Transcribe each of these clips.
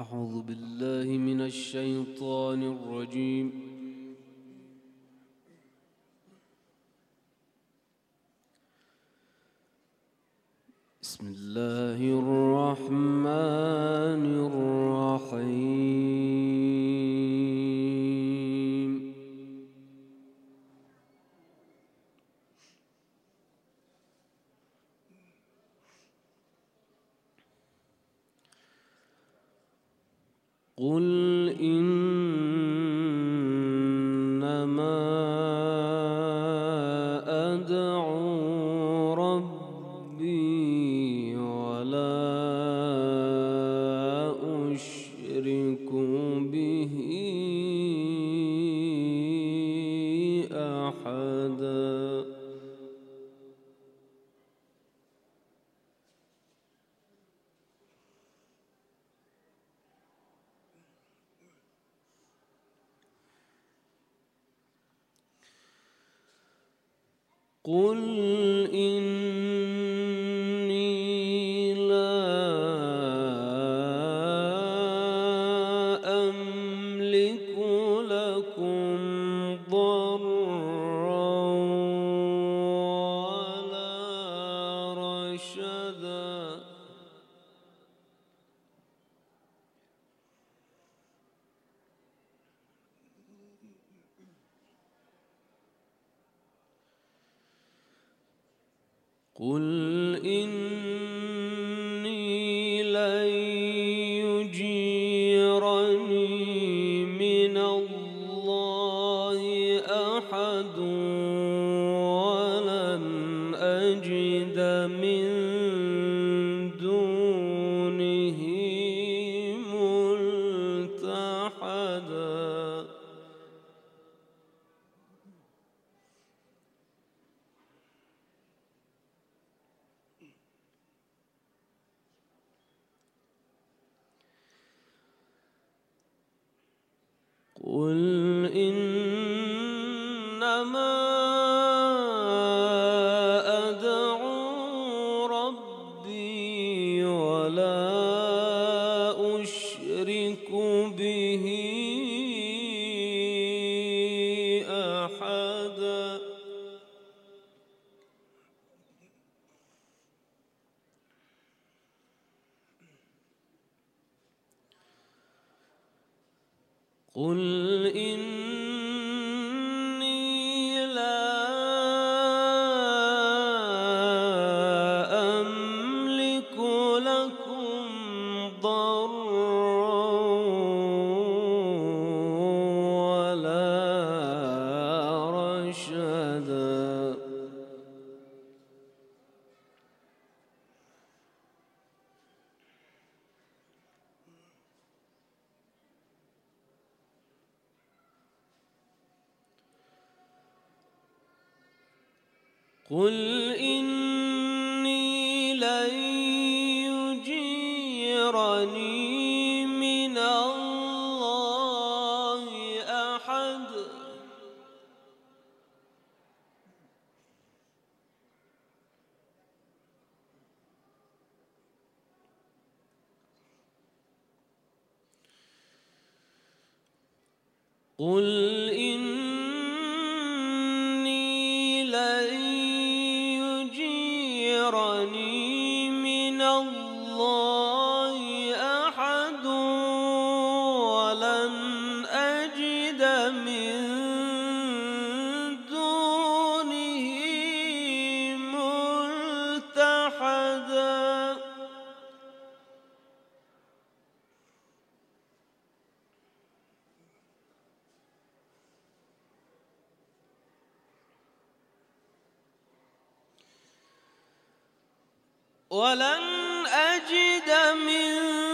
أعوذ بالله من الشيطان الرجيم. بسم الله الرحمن الرحيم. قل إنما أدعو ربي ولا أشرك به أحدا. قل إني لا أملك لكم ضرا ولا رشدا. قل إني لن يجيرني من الله أحد ولن أجد من دونه ملتحدا. قل إنما أدعو ربي ولا أشرك به أحدا. قل إني لا أملك لكم ضرا ولا رشدا. قل إني لن يجيرني من الله أحد قل إني لن يجيرني من الله أحد ولن أجد من دونه ملتحدا. ولن أجد من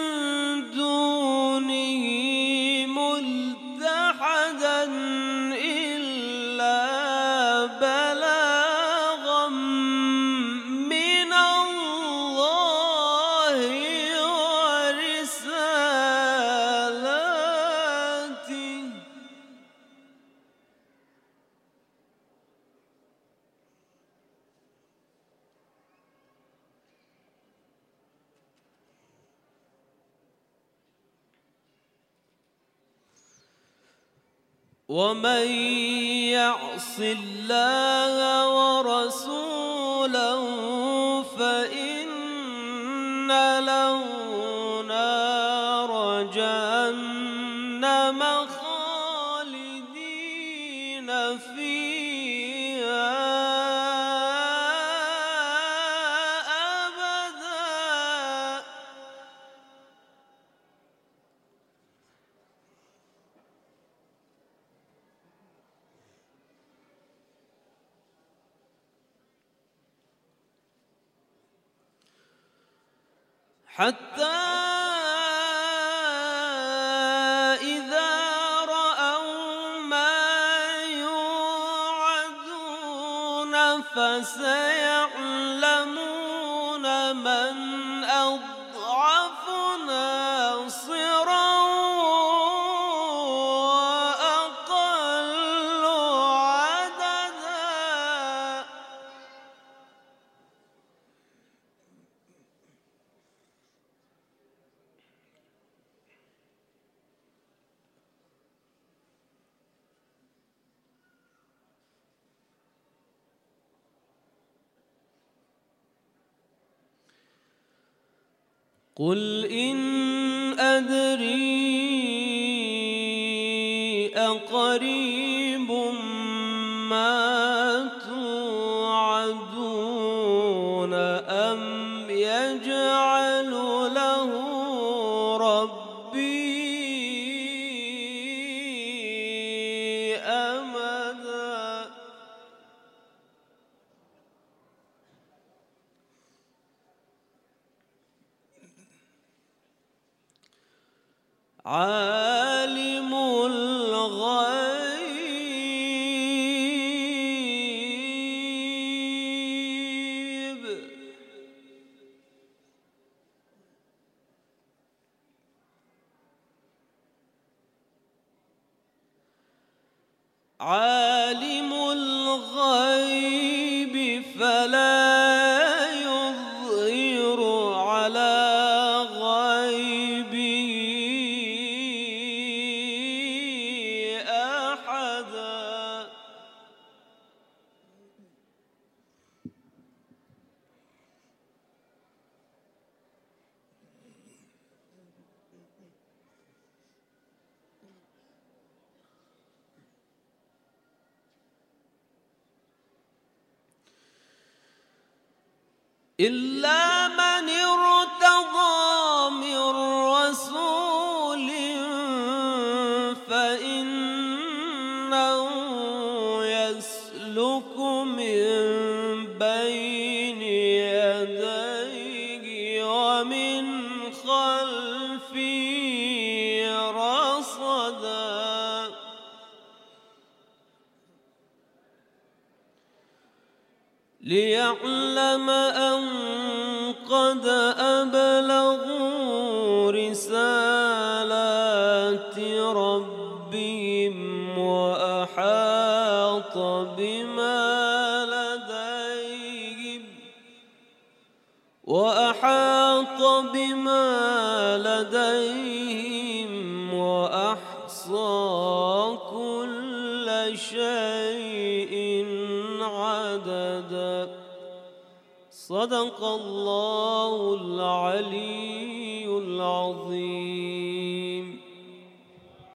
دونه ملتحدا إلا بلاغا من الله ورسالاته. ومن يعص الله ورسوله فإن له نار جهنم خالدين فيها أبدا. حتى إذا رأوا ما يوعدون فسيعلمون من أضعف ناصرا وأقل عددا. قل إن أدري أقريب ما توعدون أم يجعل له ربي أمدا. عالم الغيب فلا يظهر على غيبه أحدا. إلا من ارتضى من رسول فإنه يسلك من بين يديه ومن خلفه رصدا. ليعلم أن قد أبلغوا رسالات ربهم وأحاط بما لديهم وأحصى كل شيء عددا. صدق الله العلي العظيم.